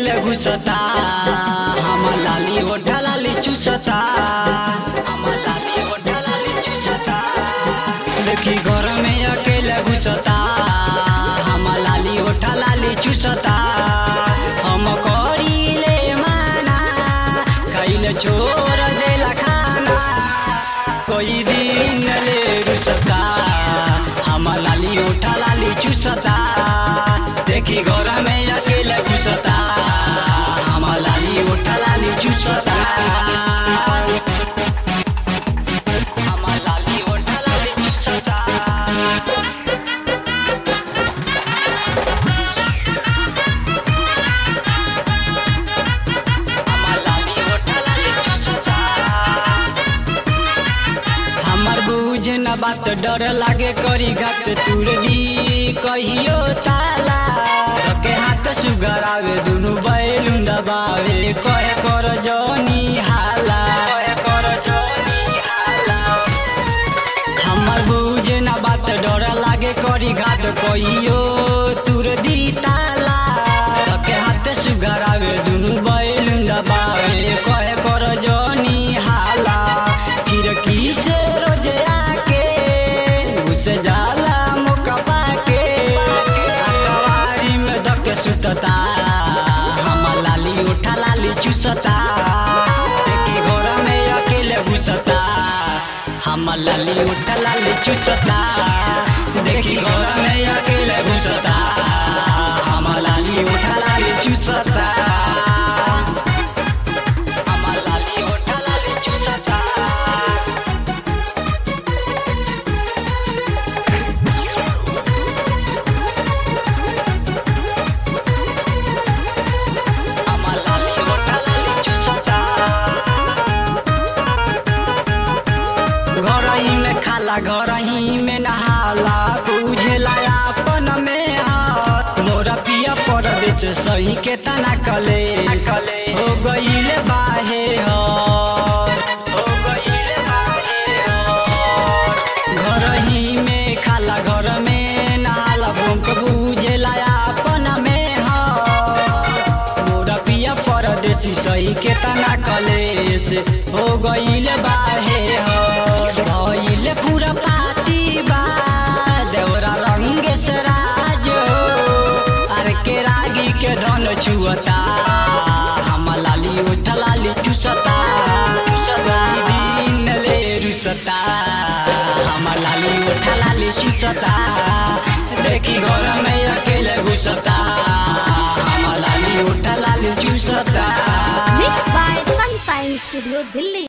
अकेले घुसता हमर लाली ओठा लाली चूसता हमर लाली ओठा लाली चूसता देखी घर में अकेले घुसता हमर लाली ओठा लाली चूसता हम करीले माना खाइले छोड़ देला खाना कोई दिन ले रुसता हमर लाली ओठा लाली चूसता देखी घर में अकेले घुसता हमर लाली ओठा लाली चूसता हमर लाली ओठा लाली चूसता हमर लाली ओठा लाली चूसता हमर बुझ न बात डर लागे करी घाट तुर दी कहियो ताला के हाथ सुगर आवे दुनु बैलुन दबावे कहे कर जनी हाला कहे कर जनी हाला हमर बुझे ना बात डर लागे करी घाट कहियो तुर दी ताला के हाथ सुगर आवे दुनु बैलुन दबावे कहे कर जनी हाला खिड़की से रोज आके उसे जाला मौका पाके सुतता हमर लाली ओठा लाली चूसता देखी घर में अकेले घुसता हमर लाली ओठा लाली चूसता देखी घर में अकेले घुसता हमर लाली ओठा लाली चूसता हमर लाली ओठा लाली चूसता घरही में खाला घरही में नहाला बुझेला अपन में हाथ मोरा पिया परदेश सही के तना कले हो गईले बाहे हो गईले बाहे घरही में खाला घर में नहाला भूख बुझेला अपन में हाथ मोरा पिया परदेश सही के तना कलेश हो गईले बाहे भइले पूरा पाती बा देवरा रंग से राज अरे के रागी के धन छुअता हमर लाली ओठा लाली चूसता दिन ले रुसता हमर लाली ओठा लाली चूसता देखी घर में अकेले घुसता हमर लाली ओठा लाली चूसता Mixed by Sunshine Studio, Delhi.